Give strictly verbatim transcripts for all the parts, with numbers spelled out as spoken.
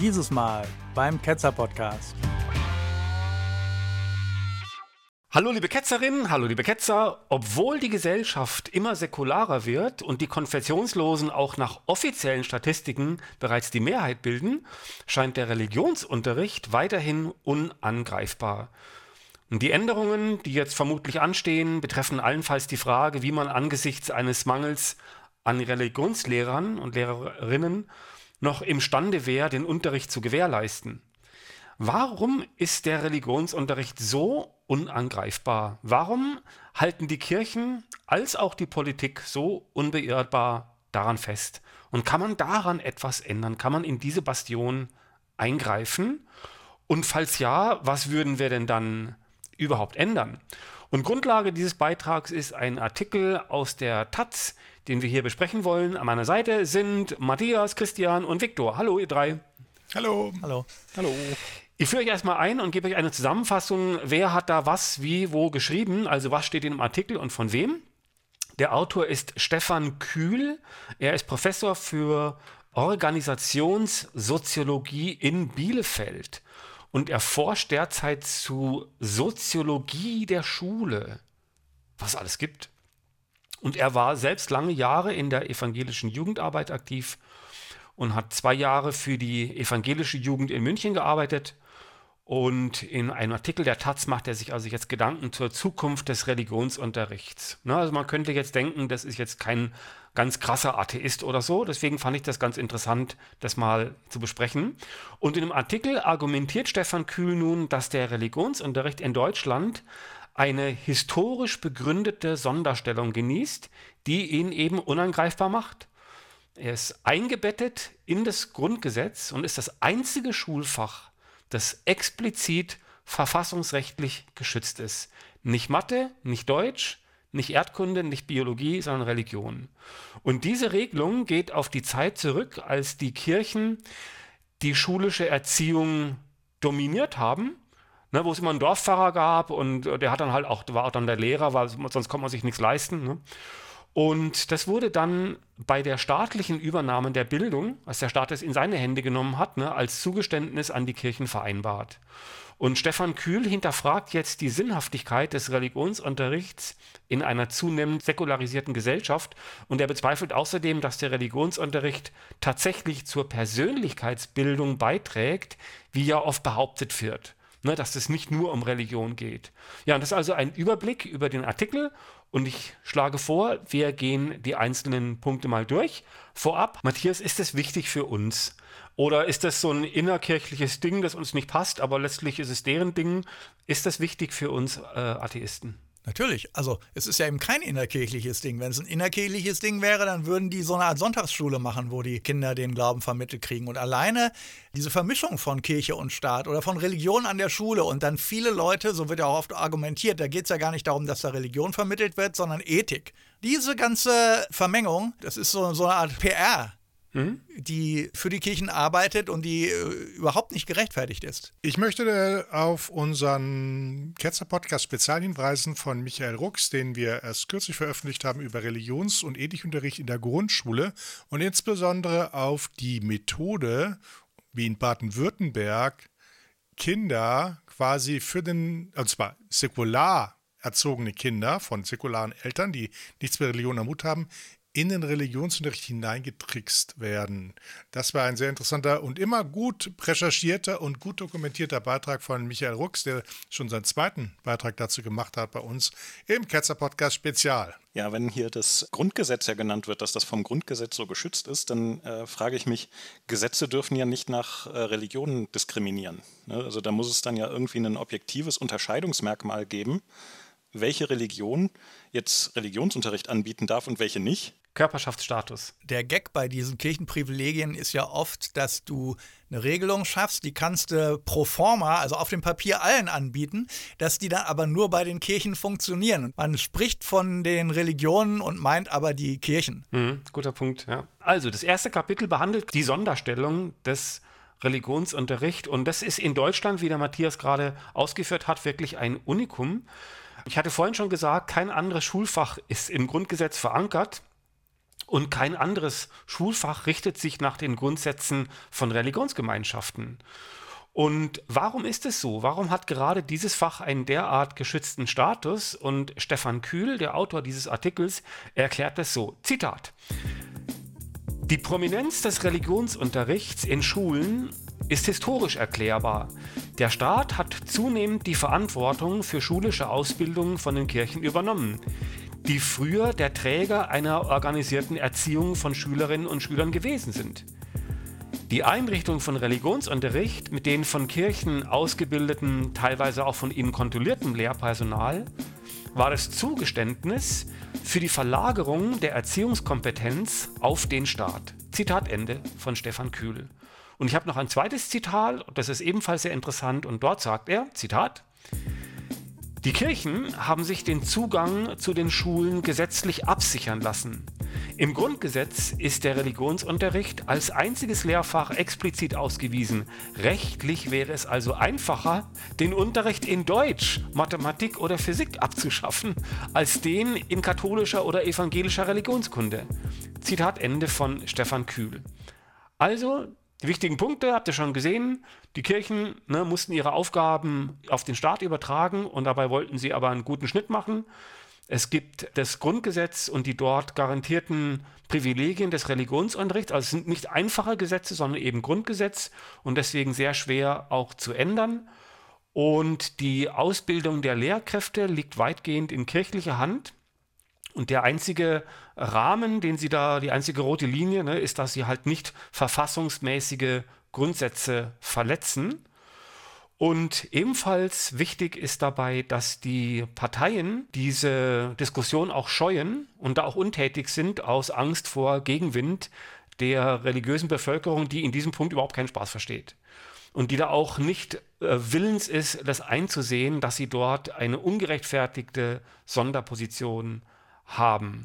Dieses Mal beim Ketzer-Podcast. Hallo liebe Ketzerinnen, hallo liebe Ketzer. Obwohl die Gesellschaft immer säkularer wird und die Konfessionslosen auch nach offiziellen Statistiken bereits die Mehrheit bilden, scheint der Religionsunterricht weiterhin unangreifbar. Und die Änderungen, die jetzt vermutlich anstehen, betreffen allenfalls die Frage, wie man angesichts eines Mangels an Religionslehrern und Lehrerinnen noch imstande wäre, den Unterricht zu gewährleisten. Warum ist der Religionsunterricht so unangreifbar? Warum halten die Kirchen als auch die Politik so unbeirrbar daran fest? Und kann man daran etwas ändern? Kann man in diese Bastion eingreifen? Und falls ja, was würden wir denn dann überhaupt ändern? Und Grundlage dieses Beitrags ist ein Artikel aus der Taz, den wir hier besprechen wollen. An meiner Seite sind Matthias, Christian und Viktor. Hallo ihr drei. Hallo. Hallo. Hallo. Ich führe euch erstmal ein und gebe euch eine Zusammenfassung, wer hat da was, wie, wo geschrieben, also was steht in dem Artikel und von wem. Der Autor ist Stefan Kühl, er ist Professor für Organisationssoziologie in Bielefeld und er forscht derzeit zu Soziologie der Schule, was es alles gibt. Und er war selbst lange Jahre in der evangelischen Jugendarbeit aktiv und hat zwei Jahre für die evangelische Jugend in München gearbeitet. Und in einem Artikel der Taz macht er sich also jetzt Gedanken zur Zukunft des Religionsunterrichts. Ne, also man könnte jetzt denken, das ist jetzt kein ganz krasser Atheist oder so. Deswegen fand ich das ganz interessant, das mal zu besprechen. Und in dem Artikel argumentiert Stefan Kühl nun, dass der Religionsunterricht in Deutschland eine historisch begründete Sonderstellung genießt, die ihn eben unangreifbar macht. Er ist eingebettet in das Grundgesetz und ist das einzige Schulfach, das explizit verfassungsrechtlich geschützt ist. Nicht Mathe, nicht Deutsch, nicht Erdkunde, nicht Biologie, sondern Religion. Und diese Regelung geht auf die Zeit zurück, als die Kirchen die schulische Erziehung dominiert haben, ne, wo es immer einen Dorfpfarrer gab und der hat dann halt auch, war auch dann der Lehrer, weil sonst konnte man sich nichts leisten. Ne? Und das wurde dann bei der staatlichen Übernahme der Bildung, als der Staat es in seine Hände genommen hat, ne, als Zugeständnis an die Kirchen vereinbart. Und Stefan Kühl hinterfragt jetzt die Sinnhaftigkeit des Religionsunterrichts in einer zunehmend säkularisierten Gesellschaft und er bezweifelt außerdem, dass der Religionsunterricht tatsächlich zur Persönlichkeitsbildung beiträgt, wie ja oft behauptet wird. Ne, dass es nicht nur um Religion geht. Ja, und das ist also ein Überblick über den Artikel und ich schlage vor, wir gehen die einzelnen Punkte mal durch. Vorab, Matthias, ist das wichtig für uns? Oder ist das so ein innerkirchliches Ding, das uns nicht passt, aber letztlich ist es deren Ding? Ist das wichtig für uns äh, Atheisten? Natürlich, also es ist ja eben kein innerkirchliches Ding. Wenn es ein innerkirchliches Ding wäre, dann würden die so eine Art Sonntagsschule machen, wo die Kinder den Glauben vermittelt kriegen. Und alleine diese Vermischung von Kirche und Staat oder von Religion an der Schule und dann viele Leute, so wird ja auch oft argumentiert, da geht es ja gar nicht darum, dass da Religion vermittelt wird, sondern Ethik. Diese ganze Vermengung, das ist so, so eine Art P R, Mhm. die für die Kirchen arbeitet und die äh, überhaupt nicht gerechtfertigt ist. Ich möchte auf unseren Ketzer-Podcast Spezial hinweisen von Michael Rux, den wir erst kürzlich veröffentlicht haben über Religions- und Ethikunterricht in der Grundschule und insbesondere auf die Methode, wie in Baden-Württemberg Kinder quasi für den, und zwar säkular erzogene Kinder von säkularen Eltern, die nichts mit Religion am Hut haben, in den Religionsunterricht hineingetrickst werden. Das war ein sehr interessanter und immer gut recherchierter und gut dokumentierter Beitrag von Michael Rux, der schon seinen zweiten Beitrag dazu gemacht hat bei uns im Ketzer-Podcast Spezial. Ja, wenn hier das Grundgesetz ja genannt wird, dass das vom Grundgesetz so geschützt ist, dann äh, frage ich mich, Gesetze dürfen ja nicht nach äh, Religionen diskriminieren. Ne? Also da muss es dann ja irgendwie ein objektives Unterscheidungsmerkmal geben, welche Religion jetzt Religionsunterricht anbieten darf und welche nicht. Körperschaftsstatus. Der Gag bei diesen Kirchenprivilegien ist ja oft, dass du eine Regelung schaffst, die kannst du pro forma, also auf dem Papier allen anbieten, dass die dann aber nur bei den Kirchen funktionieren. Man spricht von den Religionen und meint aber die Kirchen. Mhm, guter Punkt, ja. Also, das erste Kapitel behandelt die Sonderstellung des Religionsunterrichts und das ist in Deutschland, wie der Matthias gerade ausgeführt hat, wirklich ein Unikum. Ich hatte vorhin schon gesagt, kein anderes Schulfach ist im Grundgesetz verankert. Und kein anderes Schulfach richtet sich nach den Grundsätzen von Religionsgemeinschaften. Und warum ist es so? Warum hat gerade dieses Fach einen derart geschützten Status? Und Stefan Kühl, der Autor dieses Artikels, erklärt es so, Zitat: Die Prominenz des Religionsunterrichts in Schulen ist historisch erklärbar. Der Staat hat zunehmend die Verantwortung für schulische Ausbildung von den Kirchen übernommen, die früher der Träger einer organisierten Erziehung von Schülerinnen und Schülern gewesen sind. Die Einrichtung von Religionsunterricht mit den von Kirchen ausgebildeten, teilweise auch von ihnen kontrolliertem Lehrpersonal war das Zugeständnis für die Verlagerung der Erziehungskompetenz auf den Staat. Zitat Ende von Stefan Kühl. Und ich habe noch ein zweites Zitat, das ist ebenfalls sehr interessant, und dort sagt er, Zitat: Die Kirchen haben sich den Zugang zu den Schulen gesetzlich absichern lassen. Im Grundgesetz ist der Religionsunterricht als einziges Lehrfach explizit ausgewiesen. Rechtlich wäre es also einfacher, den Unterricht in Deutsch, Mathematik oder Physik abzuschaffen, als den in katholischer oder evangelischer Religionskunde. Zitat Ende von Stefan Kühl. Also, die wichtigen Punkte habt ihr schon gesehen. Die Kirchen ne, mussten ihre Aufgaben auf den Staat übertragen und dabei wollten sie aber einen guten Schnitt machen. Es gibt das Grundgesetz und die dort garantierten Privilegien des Religionsunterrichts. Also es sind nicht einfache Gesetze, sondern eben Grundgesetz und deswegen sehr schwer auch zu ändern. Und die Ausbildung der Lehrkräfte liegt weitgehend in kirchlicher Hand. Und der einzige Rahmen, den sie da, die einzige rote Linie, ne, ist, dass sie halt nicht verfassungsmäßige Grundsätze verletzen. Und ebenfalls wichtig ist dabei, dass die Parteien diese Diskussion auch scheuen und da auch untätig sind aus Angst vor Gegenwind der religiösen Bevölkerung, die in diesem Punkt überhaupt keinen Spaß versteht. Und die da auch nicht äh, willens ist, das einzusehen, dass sie dort eine ungerechtfertigte Sonderposition haben.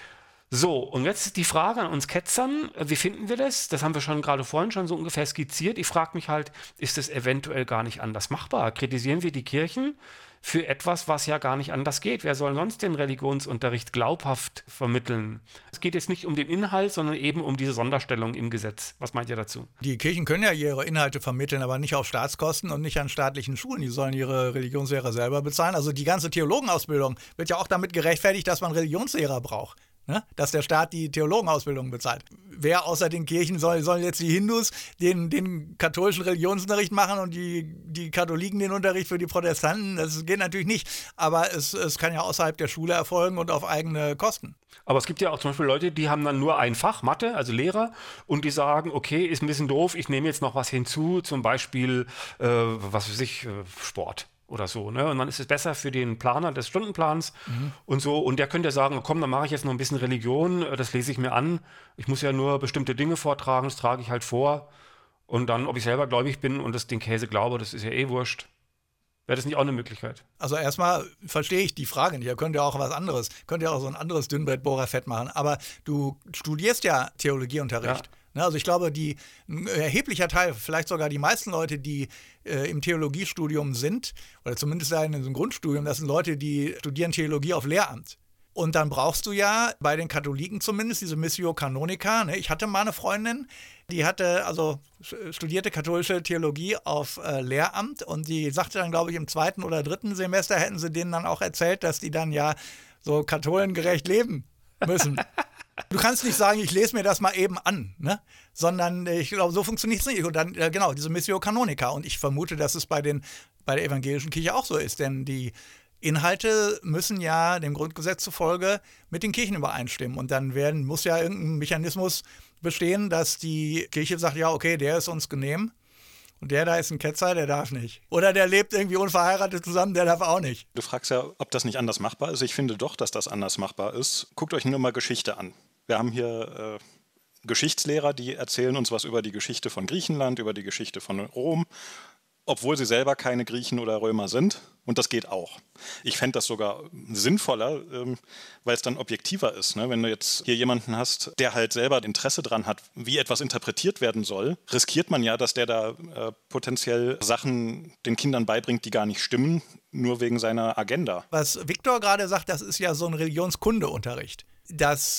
So, und jetzt die Frage an uns Ketzern, wie finden wir das? Das haben wir schon gerade vorhin schon so ungefähr skizziert. Ich frage mich halt, ist es eventuell gar nicht anders machbar? Kritisieren wir die Kirchen für etwas, was ja gar nicht anders geht? Wer soll sonst den Religionsunterricht glaubhaft vermitteln? Es geht jetzt nicht um den Inhalt, sondern eben um diese Sonderstellung im Gesetz. Was meint ihr dazu? Die Kirchen können ja ihre Inhalte vermitteln, aber nicht auf Staatskosten und nicht an staatlichen Schulen. Die sollen ihre Religionslehrer selber bezahlen. Also die ganze Theologenausbildung wird ja auch damit gerechtfertigt, dass man Religionslehrer braucht. Ne? Dass der Staat die Theologenausbildung bezahlt. Wer außer den Kirchen soll, sollen jetzt die Hindus den, den katholischen Religionsunterricht machen und die, die Katholiken den Unterricht für die Protestanten? Das geht natürlich nicht. Aber es, es kann ja außerhalb der Schule erfolgen und auf eigene Kosten. Aber es gibt ja auch zum Beispiel Leute, die haben dann nur ein Fach, Mathe, also Lehrer, und die sagen, okay, ist ein bisschen doof, ich nehme jetzt noch was hinzu, zum Beispiel, äh, was weiß ich, äh, Sport. Oder so, ne? Und dann ist es besser für den Planer des Stundenplans mhm. und so. Und der könnte ja sagen, komm, dann mache ich jetzt noch ein bisschen Religion, das lese ich mir an. Ich muss ja nur bestimmte Dinge vortragen, das trage ich halt vor. Und dann, ob ich selber gläubig bin und das den Käse glaube, das ist ja eh wurscht. Wäre das nicht auch eine Möglichkeit? Also erstmal verstehe ich die Frage nicht. Ihr könnt ja auch was anderes, könnt ja auch so ein anderes Dünnbrettbohrerfett machen. Aber du studierst ja Theologieunterricht. Ja. Also ich glaube, die, ein erheblicher Teil, vielleicht sogar die meisten Leute, die äh, im Theologiestudium sind, oder zumindest in einem Grundstudium, das sind Leute, die studieren Theologie auf Lehramt. Und dann brauchst du ja, bei den Katholiken zumindest, diese Missio Canonica. Ne? Ich hatte mal eine Freundin, die hatte, also studierte katholische Theologie auf äh, Lehramt und die sagte dann, glaube ich, im zweiten oder dritten Semester hätten sie denen dann auch erzählt, dass die dann ja so katholengerecht leben müssen. Du kannst nicht sagen, ich lese mir das mal eben an, ne? Sondern ich glaube, so funktioniert es nicht. Und dann, äh, genau, diese Missio Canonica. Und ich vermute, dass es bei, den, bei der evangelischen Kirche auch so ist, denn die Inhalte müssen ja dem Grundgesetz zufolge mit den Kirchen übereinstimmen. Und dann werden, muss ja irgendein Mechanismus bestehen, dass die Kirche sagt, ja, okay, der ist uns genehm. Und der da ist ein Ketzer, der darf nicht. Oder der lebt irgendwie unverheiratet zusammen, der darf auch nicht. Du fragst ja, ob das nicht anders machbar ist. Ich finde doch, dass das anders machbar ist. Guckt euch nur mal Geschichte an. Wir haben hier äh, Geschichtslehrer, die erzählen uns was über die Geschichte von Griechenland, über die Geschichte von Rom, obwohl sie selber keine Griechen oder Römer sind. Und das geht auch. Ich fände das sogar sinnvoller, ähm, weil es dann objektiver ist. Ne? Wenn du jetzt hier jemanden hast, der halt selber Interesse dran hat, wie etwas interpretiert werden soll, riskiert man ja, dass der da äh, potenziell Sachen den Kindern beibringt, die gar nicht stimmen, nur wegen seiner Agenda. Was Viktor gerade sagt, das ist ja so ein Religionskundeunterricht. Das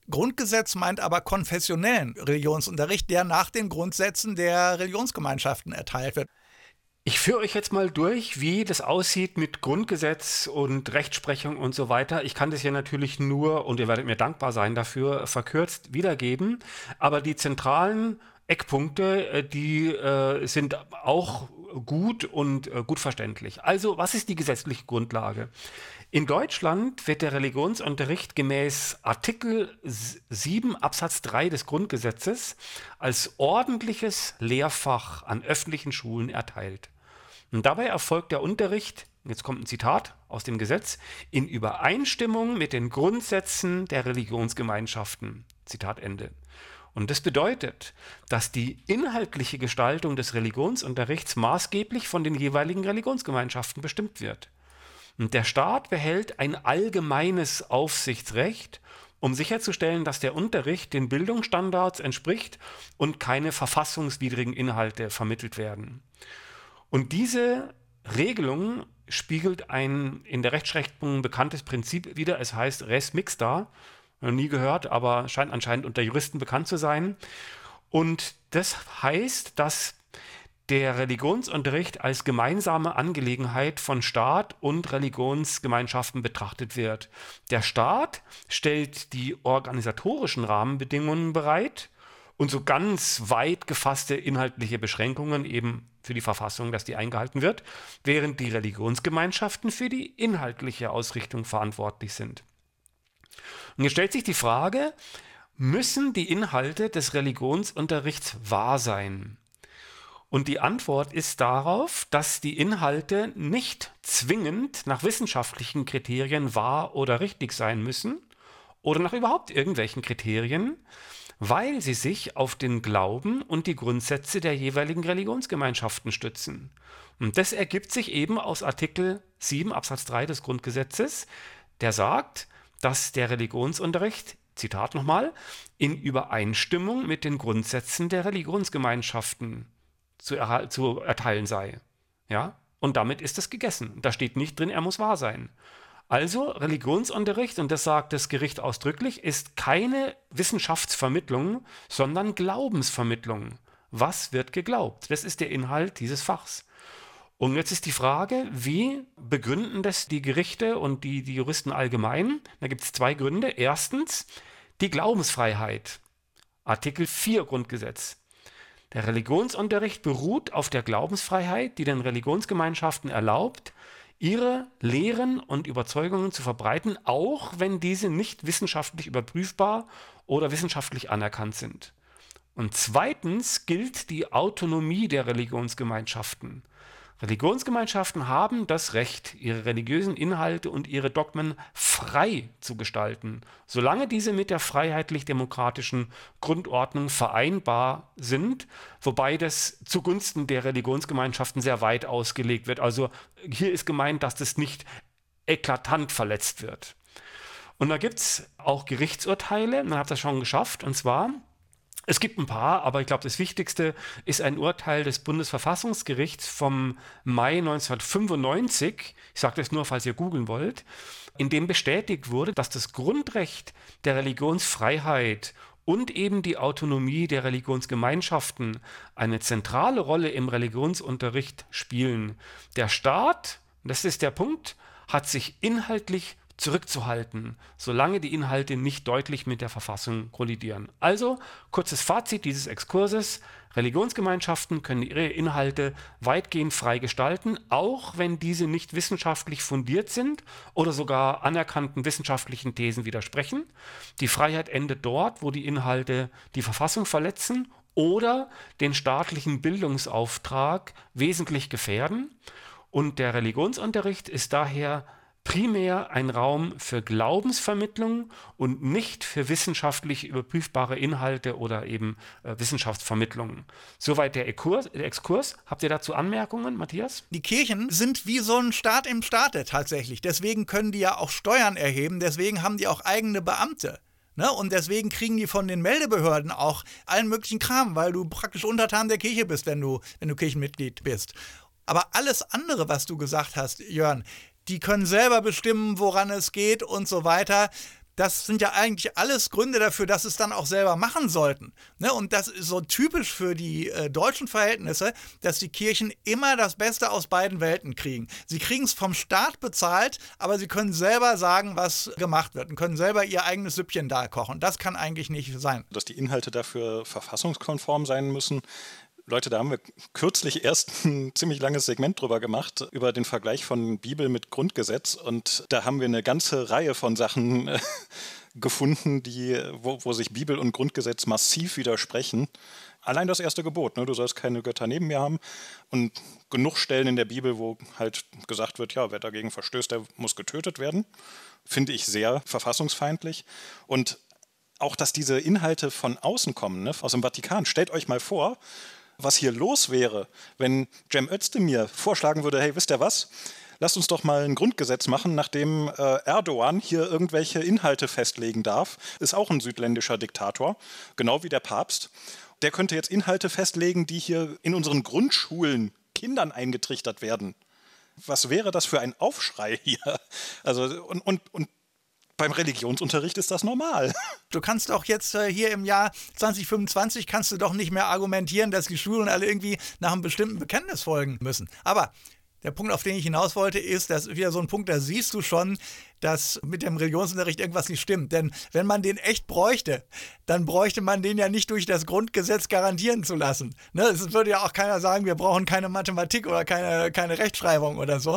Grundgesetz meint aber konfessionellen Religionsunterricht, der nach den Grundsätzen der Religionsgemeinschaften erteilt wird. Ich führe euch jetzt mal durch, wie das aussieht mit Grundgesetz und Rechtsprechung und so weiter. Ich kann das hier natürlich nur, und ihr werdet mir dankbar sein dafür, verkürzt wiedergeben. Aber die zentralen Eckpunkte, die äh, sind auch gut und äh, gut verständlich. Also, was ist die gesetzliche Grundlage? In Deutschland wird der Religionsunterricht gemäß Artikel sieben Absatz drei des Grundgesetzes als ordentliches Lehrfach an öffentlichen Schulen erteilt. Und dabei erfolgt der Unterricht, jetzt kommt ein Zitat aus dem Gesetz, in Übereinstimmung mit den Grundsätzen der Religionsgemeinschaften. Zitat Ende. Und das bedeutet, dass die inhaltliche Gestaltung des Religionsunterrichts maßgeblich von den jeweiligen Religionsgemeinschaften bestimmt wird. Und der Staat behält ein allgemeines Aufsichtsrecht, um sicherzustellen, dass der Unterricht den Bildungsstandards entspricht und keine verfassungswidrigen Inhalte vermittelt werden. Und diese Regelung spiegelt ein in der Rechtsprechung bekanntes Prinzip wider. Es heißt res mixta, noch nie gehört, aber scheint anscheinend unter Juristen bekannt zu sein. Und das heißt, dass der Religionsunterricht als gemeinsame Angelegenheit von Staat und Religionsgemeinschaften betrachtet wird. Der Staat stellt die organisatorischen Rahmenbedingungen bereit und so ganz weit gefasste inhaltliche Beschränkungen eben für die Verfassung, dass die eingehalten wird, während die Religionsgemeinschaften für die inhaltliche Ausrichtung verantwortlich sind. Und jetzt stellt sich die Frage, müssen die Inhalte des Religionsunterrichts wahr sein? Und die Antwort ist darauf, dass die Inhalte nicht zwingend nach wissenschaftlichen Kriterien wahr oder richtig sein müssen oder nach überhaupt irgendwelchen Kriterien, weil sie sich auf den Glauben und die Grundsätze der jeweiligen Religionsgemeinschaften stützen. Und das ergibt sich eben aus Artikel sieben Absatz drei des Grundgesetzes, der sagt, dass der Religionsunterricht, Zitat nochmal, in Übereinstimmung mit den Grundsätzen der Religionsgemeinschaften zu, erha- zu erteilen sei. Ja? Und damit ist es gegessen. Da steht nicht drin, er muss wahr sein. Also Religionsunterricht, und das sagt das Gericht ausdrücklich, ist keine Wissenschaftsvermittlung, sondern Glaubensvermittlung. Was wird geglaubt? Das ist der Inhalt dieses Fachs. Und jetzt ist die Frage, wie begründen das die Gerichte und die, die Juristen allgemein? Da gibt es zwei Gründe. Erstens die Glaubensfreiheit. Artikel vier Grundgesetz. Der Religionsunterricht beruht auf der Glaubensfreiheit, die den Religionsgemeinschaften erlaubt, ihre Lehren und Überzeugungen zu verbreiten, auch wenn diese nicht wissenschaftlich überprüfbar oder wissenschaftlich anerkannt sind. Und zweitens gilt die Autonomie der Religionsgemeinschaften. Religionsgemeinschaften haben das Recht, ihre religiösen Inhalte und ihre Dogmen frei zu gestalten, solange diese mit der freiheitlich-demokratischen Grundordnung vereinbar sind, wobei das zugunsten der Religionsgemeinschaften sehr weit ausgelegt wird. Also hier ist gemeint, dass das nicht eklatant verletzt wird. Und da gibt es auch Gerichtsurteile, man hat das schon geschafft, und zwar es gibt ein paar, aber ich glaube, das Wichtigste ist ein Urteil des Bundesverfassungsgerichts vom Mai neunzehnhundertfünfundneunzig, ich sage das nur, falls ihr googeln wollt, in dem bestätigt wurde, dass das Grundrecht der Religionsfreiheit und eben die Autonomie der Religionsgemeinschaften eine zentrale Rolle im Religionsunterricht spielen. Der Staat, das ist der Punkt, hat sich inhaltlich zurückzuhalten, solange die Inhalte nicht deutlich mit der Verfassung kollidieren. Also, kurzes Fazit dieses Exkurses: Religionsgemeinschaften können ihre Inhalte weitgehend frei gestalten, auch wenn diese nicht wissenschaftlich fundiert sind oder sogar anerkannten wissenschaftlichen Thesen widersprechen. Die Freiheit endet dort, wo die Inhalte die Verfassung verletzen oder den staatlichen Bildungsauftrag wesentlich gefährden. Und der Religionsunterricht ist daher primär ein Raum für Glaubensvermittlung und nicht für wissenschaftlich überprüfbare Inhalte oder eben äh, Wissenschaftsvermittlung. Soweit der Exkurs, der Exkurs. Habt ihr dazu Anmerkungen, Matthias? Die Kirchen sind wie so ein Staat im Staate tatsächlich. Deswegen können die ja auch Steuern erheben, deswegen haben die auch eigene Beamte. Ne? Und deswegen kriegen die von den Meldebehörden auch allen möglichen Kram, weil du praktisch Untertan der Kirche bist, wenn du, wenn du Kirchenmitglied bist. Aber alles andere, was du gesagt hast, Jörn, die können selber bestimmen, woran es geht und so weiter. das sind ja eigentlich alles Gründe dafür, dass sie es dann auch selber machen sollten. Ne? Und das ist so typisch für die äh, deutschen Verhältnisse, dass die Kirchen immer das Beste aus beiden Welten kriegen. Sie kriegen es vom Staat bezahlt, aber sie können selber sagen, was gemacht wird und können selber ihr eigenes Süppchen da kochen. Das kann eigentlich nicht sein. Dass die Inhalte dafür verfassungskonform sein müssen. Leute, da haben wir kürzlich erst ein ziemlich langes Segment drüber gemacht, über den Vergleich von Bibel mit Grundgesetz. Und da haben wir eine ganze Reihe von Sachen äh, gefunden, die, wo, wo sich Bibel und Grundgesetz massiv widersprechen. Allein das erste Gebot, ne? Du sollst keine Götter neben mir haben. Und genug Stellen in der Bibel, wo halt gesagt wird, ja, wer dagegen verstößt, der muss getötet werden. Finde ich sehr verfassungsfeindlich. Und auch, dass diese Inhalte von außen kommen, ne? Aus dem Vatikan. Stellt euch mal vor, was hier los wäre, wenn Cem Özdemir vorschlagen würde, hey, wisst ihr was? Lasst uns doch mal ein Grundgesetz machen, nachdem äh, Erdogan hier irgendwelche Inhalte festlegen darf. Ist auch ein südländischer Diktator, genau wie der Papst. Der könnte jetzt Inhalte festlegen, die hier in unseren Grundschulen Kindern eingetrichtert werden. Was wäre das für ein Aufschrei hier? Also und, und, und beim Religionsunterricht ist das normal. Du kannst auch jetzt äh, hier im Jahr zwanzig fünfundzwanzig kannst du doch nicht mehr argumentieren, dass die Schulen alle irgendwie nach einem bestimmten Bekenntnis folgen müssen. Aber der Punkt, auf den ich hinaus wollte, ist, das ist wieder so ein Punkt, da siehst du schon, dass mit dem Religionsunterricht irgendwas nicht stimmt. Denn wenn man den echt bräuchte, dann bräuchte man den ja nicht durch das Grundgesetz garantieren zu lassen. Ne? Es würde ja auch keiner sagen, wir brauchen keine Mathematik oder keine, keine Rechtschreibung oder so.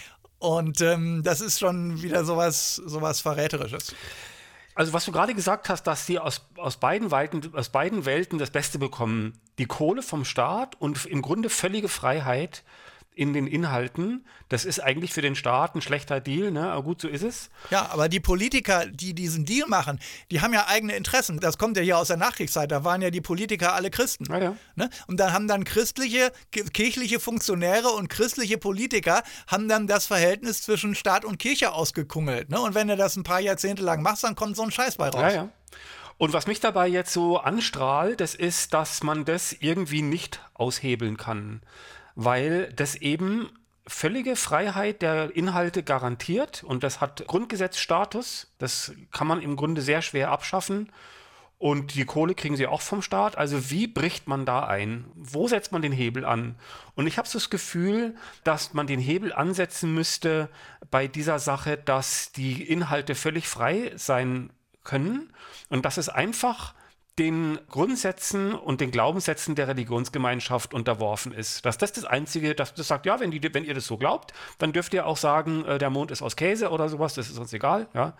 Und ähm, das ist schon wieder sowas, sowas Verräterisches. Also was du gerade gesagt hast, dass sie aus, aus, beiden Welten, aus beiden Welten das Beste bekommen. Die Kohle vom Staat und im Grunde völlige Freiheit in den Inhalten. Das ist eigentlich für den Staat ein schlechter Deal, ne? Aber gut, so ist es. Ja, aber die Politiker, die diesen Deal machen, die haben ja eigene Interessen. Das kommt ja hier aus der Nachkriegszeit. Da waren ja die Politiker alle Christen. Ja, ja. Ne? Und dann haben dann christliche, kirchliche Funktionäre und christliche Politiker haben dann das Verhältnis zwischen Staat und Kirche ausgekungelt. Ne? Und wenn du das ein paar Jahrzehnte lang machst, dann kommt so ein Scheiß bei raus. Ja, ja. Und was mich dabei jetzt so anstrahlt, das ist, dass man das irgendwie nicht aushebeln kann. Weil das eben völlige Freiheit der Inhalte garantiert und das hat Grundgesetzstatus. Das kann man im Grunde sehr schwer abschaffen und die Kohle kriegen sie auch vom Staat. Also wie bricht man da ein? Wo setzt man den Hebel an? Und ich habe so das Gefühl, dass man den Hebel ansetzen müsste bei dieser Sache, dass die Inhalte völlig frei sein können und dass es einfach den Grundsätzen und den Glaubenssätzen der Religionsgemeinschaft unterworfen ist. Dass das das Einzige, dass das sagt, ja, wenn, die, wenn ihr das so glaubt, dann dürft ihr auch sagen, äh, der Mond ist aus Käse oder sowas, das ist uns egal. Ja?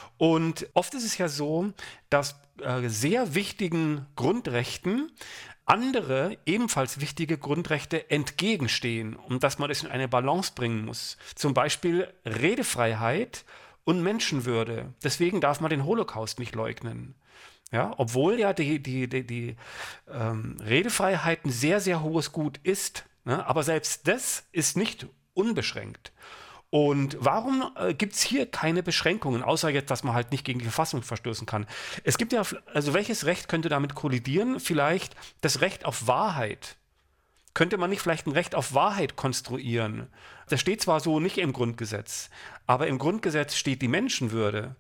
Und oft ist es ja so, dass äh, sehr wichtigen Grundrechten andere, ebenfalls wichtige Grundrechte entgegenstehen und dass man das in eine Balance bringen muss. Zum Beispiel Redefreiheit und Menschenwürde. Deswegen darf man den Holocaust nicht leugnen. Ja, obwohl ja die, die, die, die ähm, Redefreiheit ein sehr, sehr hohes Gut ist, ne? Aber selbst das ist nicht unbeschränkt. Und warum äh, gibt es hier keine Beschränkungen, außer jetzt, dass man halt nicht gegen die Verfassung verstoßen kann? Es gibt ja, also welches Recht könnte damit kollidieren? Vielleicht das Recht auf Wahrheit. Könnte man nicht vielleicht ein Recht auf Wahrheit konstruieren? Das steht zwar so nicht im Grundgesetz, aber im Grundgesetz steht die Menschenwürde.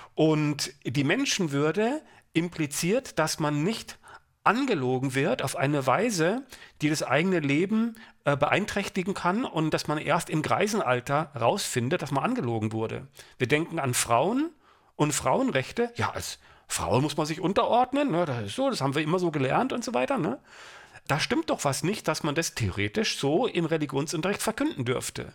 Und die Menschenwürde impliziert, dass man nicht angelogen wird auf eine Weise, die das eigene Leben äh, beeinträchtigen kann und dass man erst im Greisenalter rausfindet, dass man angelogen wurde. Wir denken an Frauen und Frauenrechte. Ja, als Frau muss man sich unterordnen, ne? Das ist so, das haben wir immer so gelernt und so weiter. Ne? Da stimmt doch was nicht, dass man das theoretisch so im Religionsunterricht verkünden dürfte.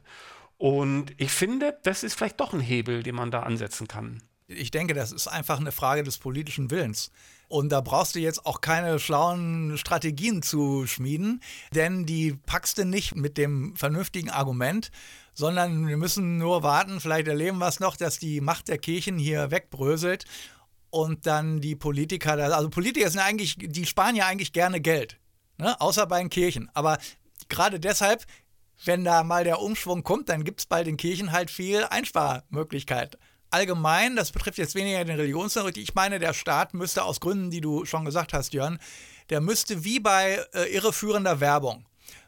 Und ich finde, das ist vielleicht doch ein Hebel, den man da ansetzen kann. Ich denke, das ist einfach eine Frage des politischen Willens. Und da brauchst du jetzt auch keine schlauen Strategien zu schmieden, denn die packst du nicht mit dem vernünftigen Argument, sondern wir müssen nur warten, vielleicht erleben wir es noch, dass die Macht der Kirchen hier wegbröselt und dann die Politiker, also Politiker sind eigentlich, die sparen ja eigentlich gerne Geld, ne? Außer bei den Kirchen. Aber gerade deshalb, wenn da mal der Umschwung kommt, dann gibt es bei den Kirchen halt viel Einsparmöglichkeit. Allgemein, das betrifft jetzt weniger den Religionsunterricht, ich meine, der Staat müsste aus Gründen, die du schon gesagt hast, Jörn, der müsste wie bei äh, irreführender Werbung,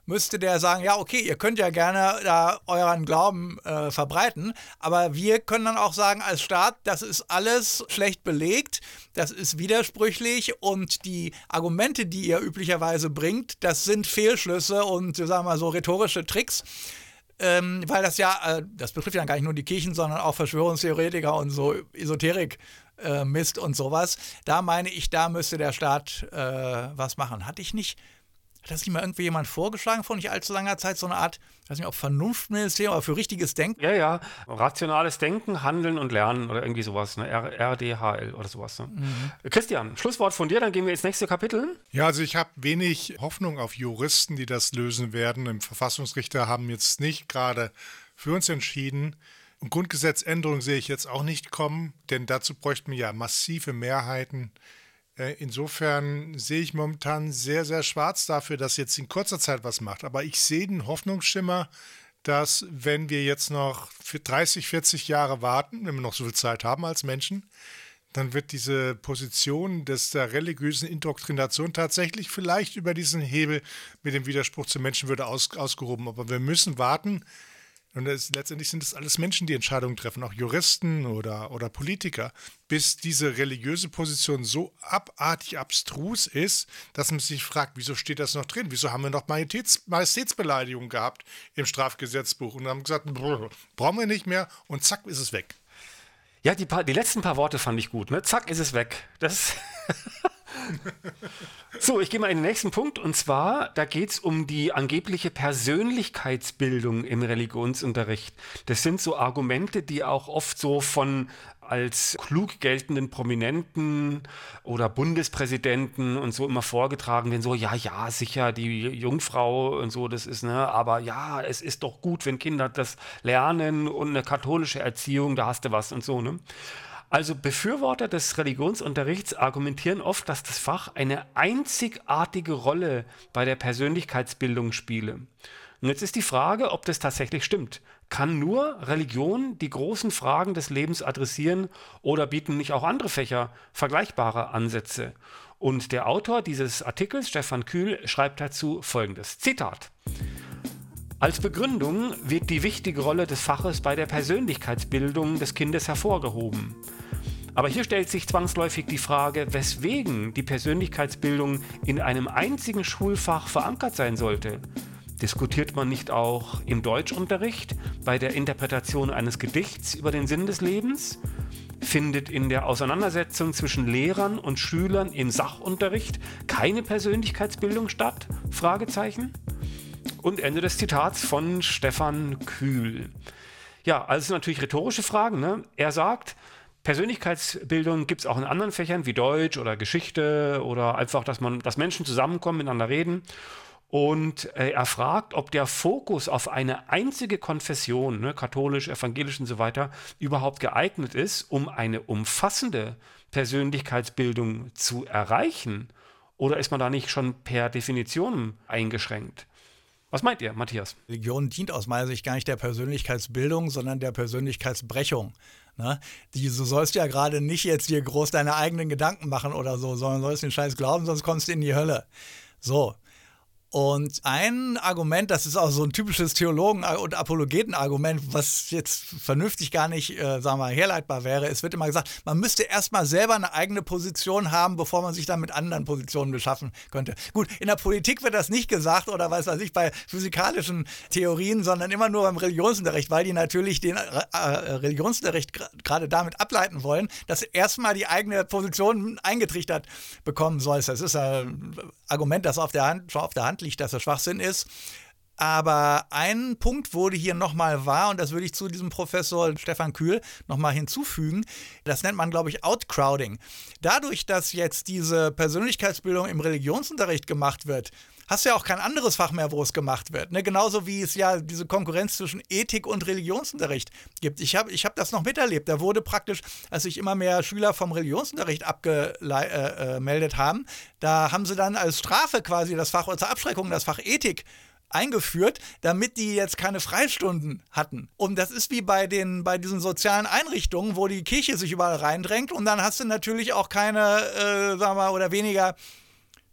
müsste der sagen, ja, okay, ihr könnt ja gerne da euren Glauben äh, verbreiten, aber wir können dann auch sagen als Staat, das ist alles schlecht belegt, das ist widersprüchlich und die Argumente, die ihr üblicherweise bringt, das sind Fehlschlüsse und, sagen wir mal, so rhetorische Tricks. Ähm, weil das ja, äh, das betrifft ja gar nicht nur die Kirchen, sondern auch Verschwörungstheoretiker und so Esoterik äh, Mist und sowas. Da meine ich, da müsste der Staat äh, was machen. Hatte ich nicht, hat das nicht mal irgendwie jemand vorgeschlagen vor nicht allzu langer Zeit, so eine Art, ich weiß nicht, ob Vernunftministerium, aber für richtiges Denken? Ja, ja, rationales Denken, Handeln und Lernen oder irgendwie sowas, ne? R D H L oder sowas. Ne? Mhm. Christian, Schlusswort von dir, dann gehen wir ins nächste Kapitel. Ja, also ich habe wenig Hoffnung auf Juristen, die das lösen werden. Im Verfassungsrichter haben jetzt nicht gerade für uns entschieden. Und Grundgesetzänderung sehe ich jetzt auch nicht kommen, denn dazu bräuchten wir ja massive Mehrheiten. Insofern sehe ich momentan sehr, sehr schwarz dafür, dass jetzt in kurzer Zeit was macht. Aber ich sehe den Hoffnungsschimmer, dass wenn wir jetzt noch für dreißig, vierzig Jahre warten, wenn wir noch so viel Zeit haben als Menschen, dann wird diese Position des, der religiösen Indoktrination tatsächlich vielleicht über diesen Hebel mit dem Widerspruch zur Menschenwürde aus, ausgehoben. Aber wir müssen warten. Und es, letztendlich sind es alles Menschen, die Entscheidungen treffen, auch Juristen oder, oder Politiker, bis diese religiöse Position so abartig abstrus ist, dass man sich fragt, wieso steht das noch drin? Wieso haben wir noch Majestäts, Majestätsbeleidigung gehabt im Strafgesetzbuch? Und haben gesagt, brauchen wir nicht mehr und zack, ist es weg. Ja, die, paar, die letzten paar Worte fand ich gut, ne? Zack, ist es weg. Das So, ich gehe mal in den nächsten Punkt und zwar, da geht es um die angebliche Persönlichkeitsbildung im Religionsunterricht. Das sind so Argumente, die auch oft so von als klug geltenden Prominenten oder Bundespräsidenten und so immer vorgetragen werden, so, ja, ja, sicher, die Jungfrau und so, das ist, ne, aber ja, es ist doch gut, wenn Kinder das lernen und eine katholische Erziehung, da hast du was und so, ne. Also Befürworter des Religionsunterrichts argumentieren oft, dass das Fach eine einzigartige Rolle bei der Persönlichkeitsbildung spiele. Und jetzt ist die Frage, ob das tatsächlich stimmt. Kann nur Religion die großen Fragen des Lebens adressieren oder bieten nicht auch andere Fächer vergleichbare Ansätze? Und der Autor dieses Artikels, Stefan Kühl, schreibt dazu Folgendes, Zitat: Als Begründung wird die wichtige Rolle des Faches bei der Persönlichkeitsbildung des Kindes hervorgehoben. Aber hier stellt sich zwangsläufig die Frage, weswegen die Persönlichkeitsbildung in einem einzigen Schulfach verankert sein sollte. Diskutiert man nicht auch im Deutschunterricht bei der Interpretation eines Gedichts über den Sinn des Lebens? Findet in der Auseinandersetzung zwischen Lehrern und Schülern im Sachunterricht keine Persönlichkeitsbildung statt? Fragezeichen. Und Ende des Zitats von Stefan Kühl. Ja, also es sind natürlich rhetorische Fragen, ne? Er sagt, Persönlichkeitsbildung gibt es auch in anderen Fächern wie Deutsch oder Geschichte oder einfach, dass man, dass Menschen zusammenkommen, miteinander reden. Und äh, er fragt, ob der Fokus auf eine einzige Konfession, ne, katholisch, evangelisch und so weiter, überhaupt geeignet ist, um eine umfassende Persönlichkeitsbildung zu erreichen. Oder ist man da nicht schon per Definition eingeschränkt? Was meint ihr, Matthias? Religion dient aus meiner Sicht gar nicht der Persönlichkeitsbildung, sondern der Persönlichkeitsbrechung. Ne? Die, du sollst ja gerade nicht jetzt dir groß deine eigenen Gedanken machen oder so, sondern sollst den Scheiß glauben, sonst kommst du in die Hölle. So. Und ein Argument, das ist auch so ein typisches Theologen- und Apologetenargument, was jetzt vernünftig gar nicht, äh, sagen wir mal, herleitbar wäre. Es wird immer gesagt, man müsste erstmal selber eine eigene Position haben, bevor man sich dann mit anderen Positionen beschaffen könnte. Gut, in der Politik wird das nicht gesagt oder weiß was ich, bei physikalischen Theorien, sondern immer nur beim Religionsunterricht, weil die natürlich den äh, Religionsunterricht gerade damit ableiten wollen, dass erstmal die eigene Position eingetrichtert bekommen sollst. Das ist ein Argument, das auf der Hand, schon auf der Hand liegt, dass das Schwachsinn ist. Aber ein Punkt wurde hier nochmal wahr, und das würde ich zu diesem Professor Stefan Kühl nochmal hinzufügen. Das nennt man, glaube ich, Outcrowding. Dadurch, dass jetzt diese Persönlichkeitsbildung im Religionsunterricht gemacht wird, hast du ja auch kein anderes Fach mehr, wo es gemacht wird. Ne? Genauso wie es ja diese Konkurrenz zwischen Ethik und Religionsunterricht gibt. Ich habe ich hab das noch miterlebt. Da wurde praktisch, als sich immer mehr Schüler vom Religionsunterricht abgemeldet äh, haben, da haben sie dann als Strafe quasi das Fach, oder zur Abschreckung das Fach Ethik eingeführt, damit die jetzt keine Freistunden hatten. Und das ist wie bei den bei diesen sozialen Einrichtungen, wo die Kirche sich überall reindrängt, und dann hast du natürlich auch keine, äh, sagen wir mal, oder weniger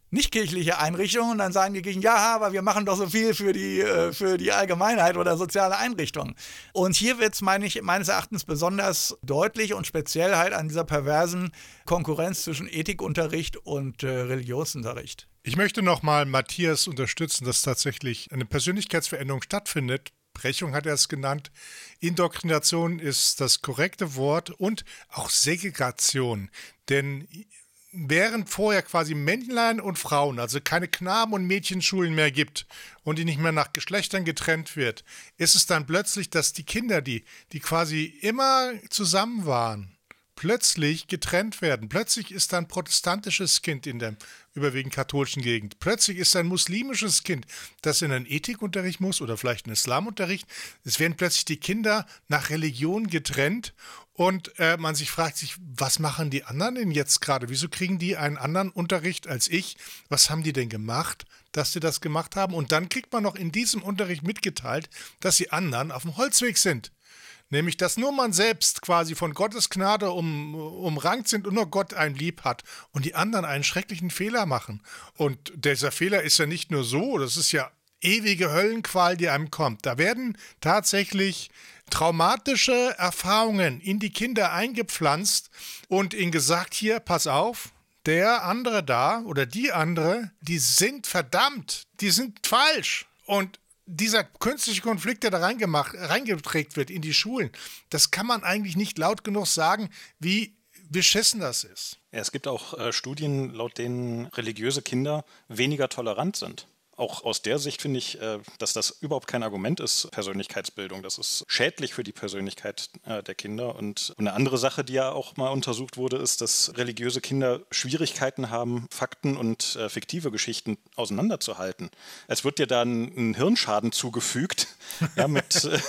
nicht-kirchliche Einrichtungen und dann sagen die Kirchen, ja, aber wir machen doch so viel für die, für die Allgemeinheit oder soziale Einrichtungen. Und hier wird es, meine ich, meines Erachtens besonders deutlich und speziell halt an dieser perversen Konkurrenz zwischen Ethikunterricht und äh, Religionsunterricht. Ich möchte nochmal Matthias unterstützen, dass tatsächlich eine Persönlichkeitsveränderung stattfindet. Brechung hat er es genannt. Indoktrination ist das korrekte Wort und auch Segregation. Denn während vorher quasi Männlein und Frauen, also keine Knaben- und Mädchenschulen mehr gibt und die nicht mehr nach Geschlechtern getrennt wird, ist es dann plötzlich, dass die Kinder, die, die quasi immer zusammen waren, plötzlich getrennt werden. Plötzlich ist ein protestantisches Kind in der überwiegend katholischen Gegend. Plötzlich ist ein muslimisches Kind, das in einen Ethikunterricht muss oder vielleicht einen Islamunterricht. Es werden plötzlich die Kinder nach Religion getrennt und äh, man sich fragt sich, was machen die anderen denn jetzt gerade? Wieso kriegen die einen anderen Unterricht als ich? Was haben die denn gemacht, dass sie das gemacht haben? Und dann kriegt man noch in diesem Unterricht mitgeteilt, dass die anderen auf dem Holzweg sind. Nämlich, dass nur man selbst quasi von Gottes Gnade um, umrankt sind und nur Gott einen lieb hat und die anderen einen schrecklichen Fehler machen. Und dieser Fehler ist ja nicht nur so, das ist ja ewige Höllenqual, die einem kommt. Da werden tatsächlich traumatische Erfahrungen in die Kinder eingepflanzt und ihnen gesagt, hier, pass auf, der andere da oder die andere, die sind verdammt, die sind falsch. Und dieser künstliche Konflikt, der da reingemacht, reingeprägt wird in die Schulen, das kann man eigentlich nicht laut genug sagen, wie beschissen das ist. Ja, es gibt auch äh, Studien, laut denen religiöse Kinder weniger tolerant sind. Auch aus der Sicht finde ich, äh, dass das überhaupt kein Argument ist, Persönlichkeitsbildung. Das ist schädlich für die Persönlichkeit äh, der Kinder. Und eine andere Sache, die ja auch mal untersucht wurde, ist, dass religiöse Kinder Schwierigkeiten haben, Fakten und äh, fiktive Geschichten auseinanderzuhalten. Es wird dir dann ein Hirnschaden zugefügt, ja, mit, äh,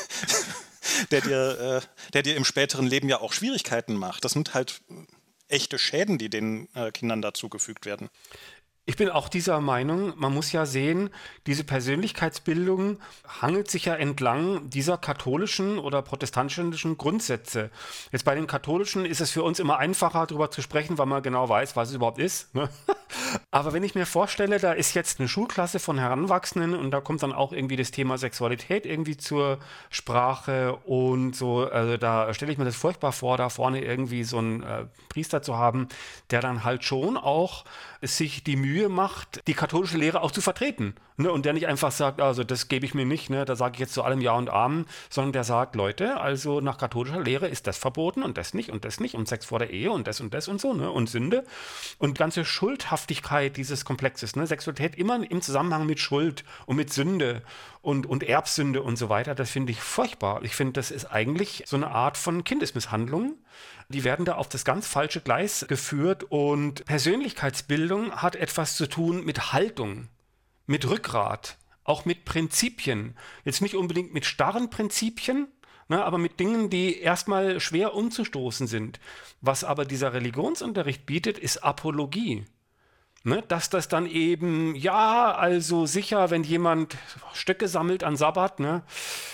der, dir, äh, der dir im späteren Leben ja auch Schwierigkeiten macht. Das sind halt echte Schäden, die den äh, Kindern da zugefügt werden. Ich bin auch dieser Meinung, man muss ja sehen, diese Persönlichkeitsbildung hangelt sich ja entlang dieser katholischen oder protestantischen Grundsätze. Jetzt bei den katholischen ist es für uns immer einfacher, darüber zu sprechen, weil man genau weiß, was es überhaupt ist. Ne? Aber wenn ich mir vorstelle, da ist jetzt eine Schulklasse von Heranwachsenden und da kommt dann auch irgendwie das Thema Sexualität irgendwie zur Sprache und so, also da stelle ich mir das furchtbar vor, da vorne irgendwie so einen äh, Priester zu haben, der dann halt schon auch sich die Mühe macht, die katholische Lehre auch zu vertreten. Ne? Und der nicht einfach sagt, also das gebe ich mir nicht, ne? Da sage ich jetzt zu allem Ja und Amen, sondern der sagt, Leute, also nach katholischer Lehre ist das verboten und das nicht und das nicht und Sex vor der Ehe und das und das und so, ne? Und Sünde. Und ganze Schuldhaftigkeit dieses Komplexes, ne? Sexualität immer im Zusammenhang mit Schuld und mit Sünde und, und Erbsünde und so weiter, das finde ich furchtbar. Ich finde, das ist eigentlich so eine Art von Kindesmisshandlung. Die werden da auf das ganz falsche Gleis geführt und Persönlichkeitsbildung hat etwas zu tun mit Haltung, mit Rückgrat, auch mit Prinzipien. Jetzt nicht unbedingt mit starren Prinzipien, ne, aber mit Dingen, die erstmal schwer umzustoßen sind. Was aber dieser Religionsunterricht bietet, ist Apologie. Ne, dass das dann eben, ja, also sicher, wenn jemand Stöcke sammelt an Sabbat, ne,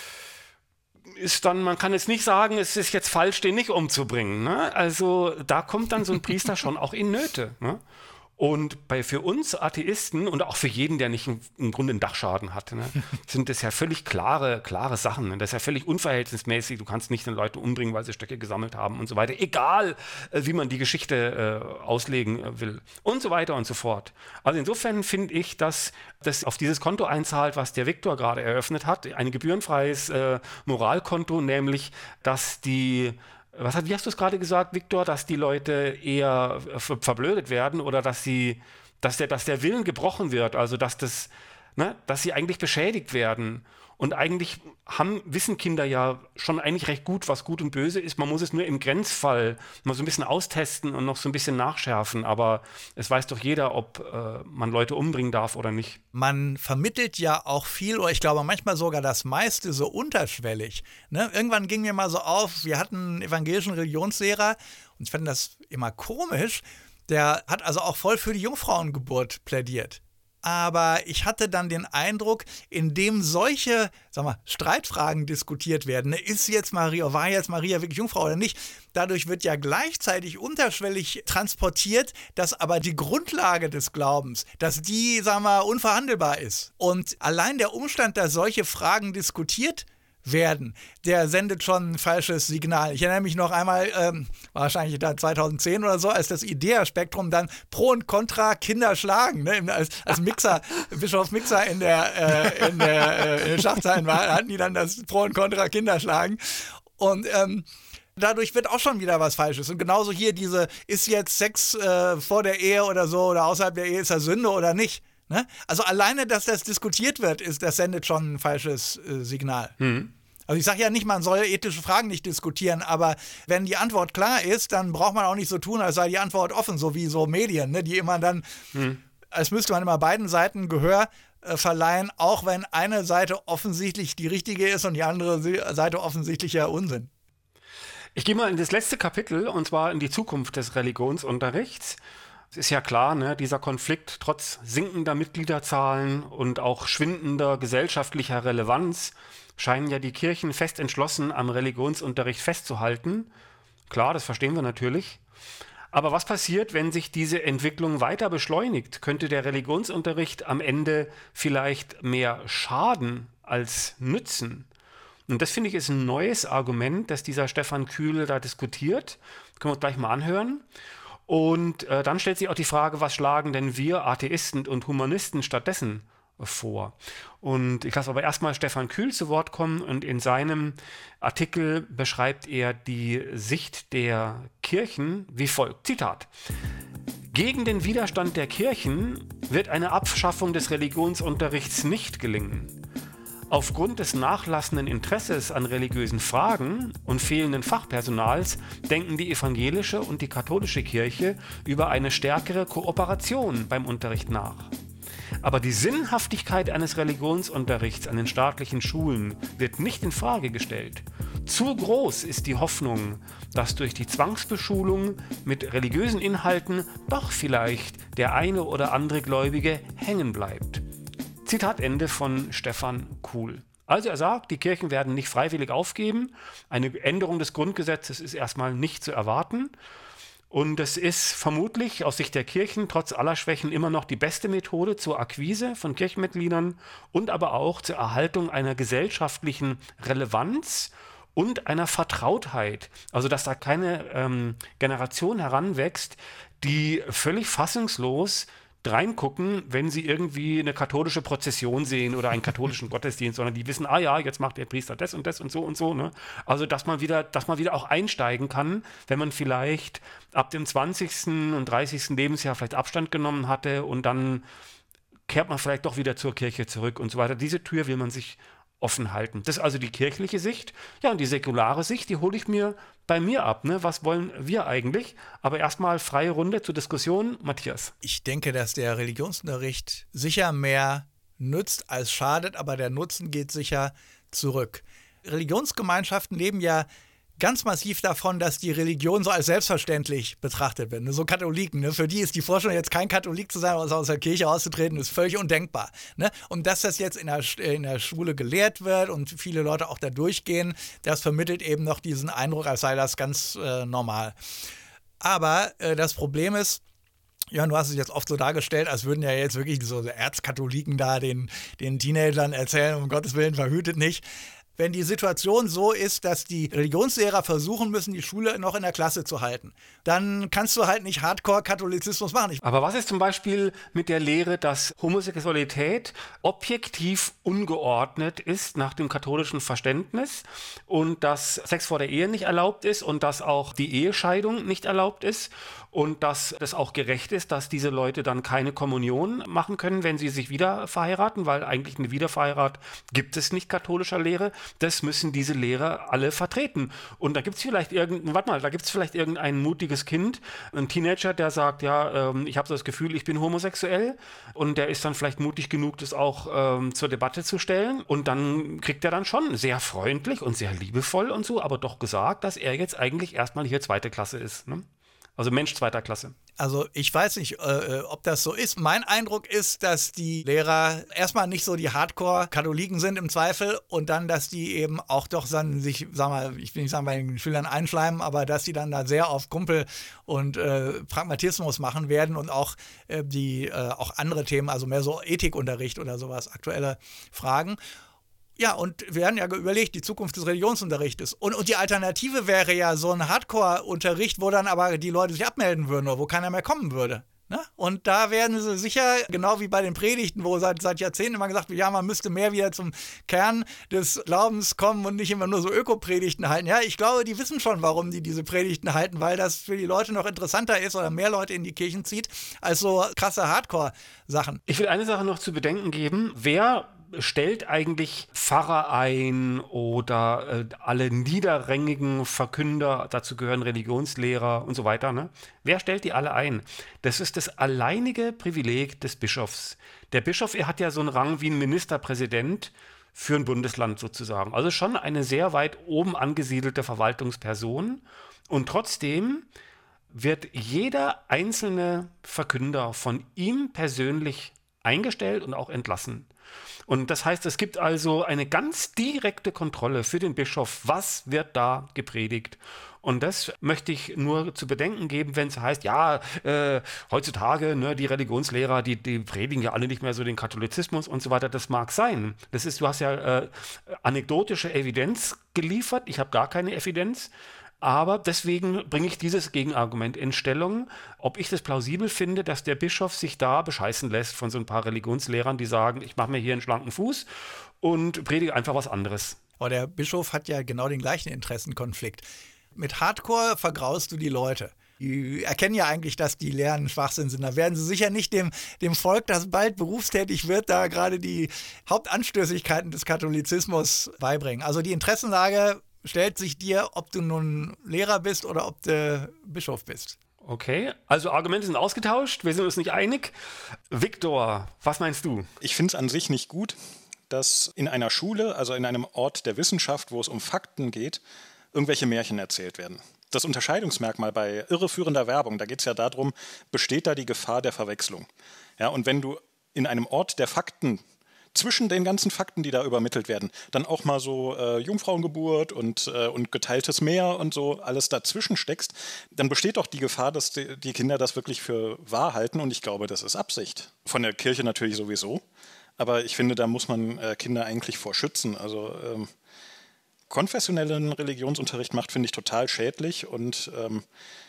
ist dann, man kann jetzt nicht sagen, es ist jetzt falsch, den nicht umzubringen. Ne? Also da kommt dann so ein Priester schon auch in Nöte. Ne? Und bei, für uns Atheisten und auch für jeden, der nicht im, im Grunde einen Dachschaden hat, ne, sind das ja völlig klare, klare Sachen. Ne? Das ist ja völlig unverhältnismäßig. Du kannst nicht den Leute umbringen, weil sie Stöcke gesammelt haben und so weiter. Egal, äh, wie man die Geschichte äh, auslegen äh, will. Und so weiter und so fort. Also insofern finde ich, dass das auf dieses Konto einzahlt, was der Viktor gerade eröffnet hat. Ein gebührenfreies äh, Moralkonto, nämlich, dass die Was hat, wie hast du es gerade gesagt, Viktor, dass die Leute eher ver- verblödet werden oder dass sie, dass der, dass der Willen gebrochen wird, also dass das, ne, dass sie eigentlich beschädigt werden. Und eigentlich haben, wissen Kinder ja schon eigentlich recht gut, was gut und böse ist. Man muss es nur im Grenzfall mal so ein bisschen austesten und noch so ein bisschen nachschärfen. Aber es weiß doch jeder, ob äh, man Leute umbringen darf oder nicht. Man vermittelt ja auch viel, oder ich glaube manchmal sogar das meiste so unterschwellig. Ne? Irgendwann ging mir mal so auf, wir hatten einen evangelischen Religionslehrer und ich fand das immer komisch. Der hat also auch voll für die Jungfrauengeburt plädiert. Aber ich hatte dann den Eindruck, indem solche, sag mal, Streitfragen diskutiert werden, ne, ist jetzt Maria, war jetzt Maria wirklich Jungfrau oder nicht, dadurch wird ja gleichzeitig unterschwellig transportiert, dass aber die Grundlage des Glaubens, dass die, sagen wir, unverhandelbar ist. Und allein der Umstand, dass solche Fragen diskutiert werden, der sendet schon ein falsches Signal. Ich erinnere mich noch einmal, ähm, wahrscheinlich da zweitausendzehn oder so, als das IDEA-Spektrum dann Pro und Contra Kinder schlagen, ne? als, als Mixer, Bischof Mixer in der, äh, in der äh, in den Schachzeilen war, hatten die dann das Pro und Contra Kinder schlagen. Und ähm, dadurch wird auch schon wieder was Falsches. Und genauso hier diese, ist jetzt Sex äh, vor der Ehe oder so oder außerhalb der Ehe, ist das Sünde oder nicht? Ne? Also alleine, dass das diskutiert wird, ist, das sendet schon ein falsches äh, Signal. Mhm. Also ich sage ja nicht, man soll ethische Fragen nicht diskutieren, aber wenn die Antwort klar ist, dann braucht man auch nicht so tun, als sei die Antwort offen, so wie so Medien, ne, die immer dann, mhm. als müsste man immer beiden Seiten Gehör äh, verleihen, auch wenn eine Seite offensichtlich die richtige ist und die andere Seite offensichtlicher Unsinn. Ich gehe mal in das letzte Kapitel, und zwar in die Zukunft des Religionsunterrichts. Es ist ja klar, ne, dieser Konflikt trotz sinkender Mitgliederzahlen und auch schwindender gesellschaftlicher Relevanz scheinen ja die Kirchen fest entschlossen, am Religionsunterricht festzuhalten. Klar, das verstehen wir natürlich. Aber was passiert, wenn sich diese Entwicklung weiter beschleunigt? Könnte der Religionsunterricht am Ende vielleicht mehr schaden als nützen? Und das, finde ich, ist ein neues Argument, das dieser Stefan Kühl da diskutiert. Das können wir uns gleich mal anhören. Und äh, dann stellt sich auch die Frage, was schlagen denn wir Atheisten und Humanisten stattdessen vor? Und ich lasse aber erstmal Stefan Kühl zu Wort kommen, und in seinem Artikel beschreibt er die Sicht der Kirchen wie folgt. Zitat: Gegen den Widerstand der Kirchen wird eine Abschaffung des Religionsunterrichts nicht gelingen. Aufgrund des nachlassenden Interesses an religiösen Fragen und fehlenden Fachpersonals denken die evangelische und die katholische Kirche über eine stärkere Kooperation beim Unterricht nach. Aber die Sinnhaftigkeit eines Religionsunterrichts an den staatlichen Schulen wird nicht in Frage gestellt. Zu groß ist die Hoffnung, dass durch die Zwangsbeschulung mit religiösen Inhalten doch vielleicht der eine oder andere Gläubige hängen bleibt. Zitat Ende von Stefan Kühl. Also er sagt, die Kirchen werden nicht freiwillig aufgeben. Eine Änderung des Grundgesetzes ist erstmal nicht zu erwarten. Und es ist vermutlich aus Sicht der Kirchen trotz aller Schwächen immer noch die beste Methode zur Akquise von Kirchenmitgliedern und aber auch zur Erhaltung einer gesellschaftlichen Relevanz und einer Vertrautheit. Also dass da keine ähm, Generation heranwächst, die völlig fassungslos reingucken, wenn sie irgendwie eine katholische Prozession sehen oder einen katholischen Gottesdienst, sondern die wissen, ah ja, jetzt macht der Priester das und das und so und so. Ne? Also dass man wieder, dass man wieder auch einsteigen kann, wenn man vielleicht ab dem zwanzigsten und dreißigsten Lebensjahr vielleicht Abstand genommen hatte, und dann kehrt man vielleicht doch wieder zur Kirche zurück und so weiter. Diese Tür will man sich offen halten. Das ist also die kirchliche Sicht. Ja, und die säkulare Sicht, die hole ich mir bei mir ab. Ne? Was wollen wir eigentlich? Aber erstmal freie Runde zur Diskussion. Matthias. Ich denke, dass der Religionsunterricht sicher mehr nützt als schadet, aber der Nutzen geht sicher zurück. Religionsgemeinschaften leben ja ganz massiv davon, dass die Religion so als selbstverständlich betrachtet wird. So Katholiken, ne? Für die ist die Vorstellung, jetzt kein Katholik zu sein, also aus der Kirche auszutreten, ist völlig undenkbar. Ne? Und dass das jetzt in der, in der Schule gelehrt wird und viele Leute auch da durchgehen, das vermittelt eben noch diesen Eindruck, als sei das ganz äh, normal. Aber äh, das Problem ist, ja, du hast es jetzt oft so dargestellt, als würden ja jetzt wirklich so Erzkatholiken da den, den Teenagern erzählen, um Gottes Willen, verhütet nicht. Wenn die Situation so ist, dass die Religionslehrer versuchen müssen, die Schule noch in der Klasse zu halten, dann kannst du halt nicht Hardcore-Katholizismus machen. Aber was ist zum Beispiel mit der Lehre, dass Homosexualität objektiv ungeordnet ist nach dem katholischen Verständnis und dass Sex vor der Ehe nicht erlaubt ist und dass auch die Ehescheidung nicht erlaubt ist und dass es auch gerecht ist, dass diese Leute dann keine Kommunion machen können, wenn sie sich wieder verheiraten, weil eigentlich eine Wiederverheirat gibt es nicht katholischer Lehre. Das müssen diese Lehrer alle vertreten. Und da gibt es vielleicht irgendein, warte mal, da gibt es vielleicht irgendein mutiges Kind, ein Teenager, der sagt, ja, ähm, ich habe so das Gefühl, ich bin homosexuell, und der ist dann vielleicht mutig genug, das auch ähm, zur Debatte zu stellen, und dann kriegt er dann schon sehr freundlich und sehr liebevoll und so, aber doch gesagt, dass er jetzt eigentlich erstmal hier zweite Klasse ist. Ne? Also Mensch zweiter Klasse. Also ich weiß nicht, äh, ob das so ist. Mein Eindruck ist, dass die Lehrer erstmal nicht so die Hardcore-Katholiken sind im Zweifel und dann, dass die eben auch doch dann sich, sag mal, ich will nicht sagen, bei den Schülern einschleimen, aber dass die dann da sehr auf Kumpel und äh, Pragmatismus machen werden und auch äh, die äh, auch andere Themen, also mehr so Ethikunterricht oder sowas, aktuelle Fragen. Ja, und wir haben ja überlegt, die Zukunft des Religionsunterrichtes. Und, und die Alternative wäre ja so ein Hardcore-Unterricht, wo dann aber die Leute sich abmelden würden oder wo keiner mehr kommen würde. Ne? Und da werden sie sicher, genau wie bei den Predigten, wo seit, seit Jahrzehnten immer gesagt wird, ja, man müsste mehr wieder zum Kern des Glaubens kommen und nicht immer nur so Öko-Predigten halten. Ja, ich glaube, die wissen schon, warum die diese Predigten halten, weil das für die Leute noch interessanter ist oder mehr Leute in die Kirchen zieht, als so krasse Hardcore-Sachen. Ich will eine Sache noch zu bedenken geben. Wer stellt eigentlich Pfarrer ein oder äh, alle niederrängigen Verkünder, dazu gehören Religionslehrer und so weiter, ne? Wer stellt die alle ein? Das ist das alleinige Privileg des Bischofs. Der Bischof, er hat ja so einen Rang wie ein Ministerpräsident für ein Bundesland sozusagen. Also schon eine sehr weit oben angesiedelte Verwaltungsperson. Und trotzdem wird jeder einzelne Verkünder von ihm persönlich eingestellt und auch entlassen. Und das heißt, es gibt also eine ganz direkte Kontrolle für den Bischof, was wird da gepredigt. Und das möchte ich nur zu bedenken geben, wenn es heißt, ja, äh, heutzutage, ne, die Religionslehrer, die, die predigen ja alle nicht mehr so den Katholizismus und so weiter. Das mag sein. Das ist, du hast ja äh, anekdotische Evidenz geliefert. Ich habe gar keine Evidenz. Aber deswegen bringe ich dieses Gegenargument in Stellung, ob ich das plausibel finde, dass der Bischof sich da bescheißen lässt von so ein paar Religionslehrern, die sagen, ich mache mir hier einen schlanken Fuß und predige einfach was anderes. Aber der Bischof hat ja genau den gleichen Interessenkonflikt. Mit Hardcore vergraust du die Leute. Die erkennen ja eigentlich, dass die Lehren Schwachsinn sind. Da werden sie sicher nicht dem, dem Volk, das bald berufstätig wird, da gerade die Hauptanstößigkeiten des Katholizismus beibringen. Also die Interessenlage stellt sich dir, ob du nun Lehrer bist oder ob du Bischof bist. Okay, also Argumente sind ausgetauscht, wir sind uns nicht einig. Viktor, was meinst du? Ich finde es an sich nicht gut, dass in einer Schule, also in einem Ort der Wissenschaft, wo es um Fakten geht, irgendwelche Märchen erzählt werden. Das Unterscheidungsmerkmal bei irreführender Werbung, da geht es ja darum, besteht da die Gefahr der Verwechslung. Ja, und wenn du in einem Ort der Fakten zwischen den ganzen Fakten, die da übermittelt werden, dann auch mal so äh, Jungfrauengeburt und, äh, und geteiltes Meer und so alles dazwischen steckst, dann besteht doch die Gefahr, dass die, die Kinder das wirklich für wahr halten und ich glaube, das ist Absicht. Von der Kirche natürlich sowieso, aber ich finde, da muss man äh, Kinder eigentlich vor schützen. Also ähm, konfessionellen Religionsunterricht macht, finde ich, total schädlich und ähm,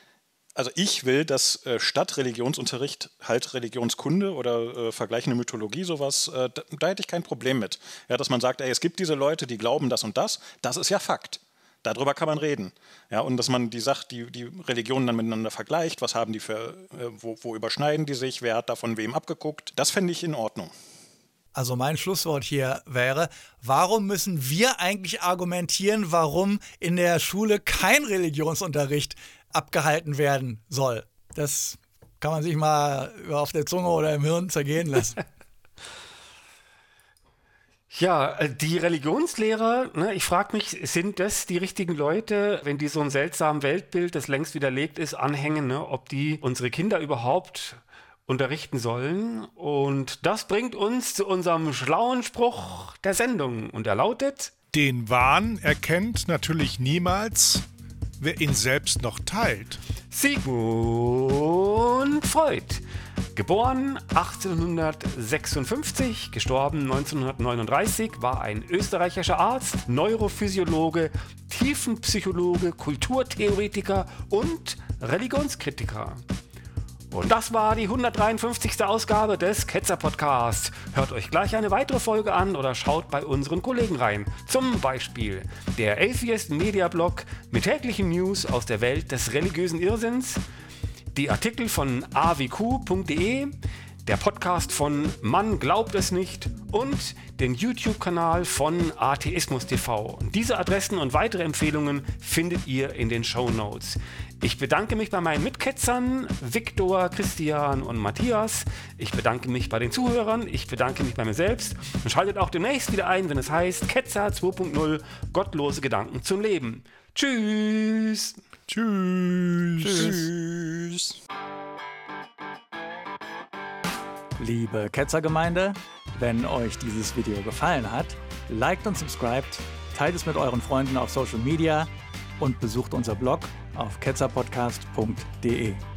Also ich will, dass äh, statt Religionsunterricht halt Religionskunde oder äh, vergleichende Mythologie sowas, äh, da, da hätte ich kein Problem mit. Ja, dass man sagt, ey, es gibt diese Leute, die glauben das und das, das ist ja Fakt. Darüber kann man reden. Ja, und dass man die Sache, die, die Religionen dann miteinander vergleicht, was haben die für, äh, wo, wo überschneiden die sich, wer hat da von wem abgeguckt, das fände ich in Ordnung. Also mein Schlusswort hier wäre, warum müssen wir eigentlich argumentieren, warum in der Schule kein Religionsunterricht abgehalten werden soll? Das kann man sich mal auf der Zunge oder im Hirn zergehen lassen. Ja, die Religionslehrer, ne, ich frage mich, sind das die richtigen Leute, wenn die so ein seltsames Weltbild, das längst widerlegt ist, anhängen, ne, ob die unsere Kinder überhaupt unterrichten sollen? Und das bringt uns zu unserem schlauen Spruch der Sendung und er lautet: Den Wahn erkennt natürlich niemals, wer ihn selbst noch teilt. Sigmund Freud, geboren achtzehnhundertsechsundfünfzig, gestorben neunzehnhundertneununddreißig, war ein österreichischer Arzt, Neurophysiologe, Tiefenpsychologe, Kulturtheoretiker und Religionskritiker. Und das war die hundertdreiundfünfzigste Ausgabe des Ketzer-Podcasts. Hört euch gleich eine weitere Folge an oder schaut bei unseren Kollegen rein. Zum Beispiel der Atheist Media Blog mit täglichen News aus der Welt des religiösen Irrsinns, die Artikel von a w q punkt d e, der Podcast von Man glaubt es nicht und den YouTube-Kanal von Atheismus T V. Diese Adressen und weitere Empfehlungen findet ihr in den Shownotes. Ich bedanke mich bei meinen Mitketzern, Viktor, Christian und Matthias. Ich bedanke mich bei den Zuhörern, ich bedanke mich bei mir selbst und schaltet auch demnächst wieder ein, wenn es heißt Ketzer zwei Punkt null, gottlose Gedanken zum Leben. Tschüss! Tschüss! Tschüss! Liebe Ketzergemeinde, wenn euch dieses Video gefallen hat, liked und subscribt, teilt es mit euren Freunden auf Social Media und besucht unser Blog auf ketzerpodcast punkt de.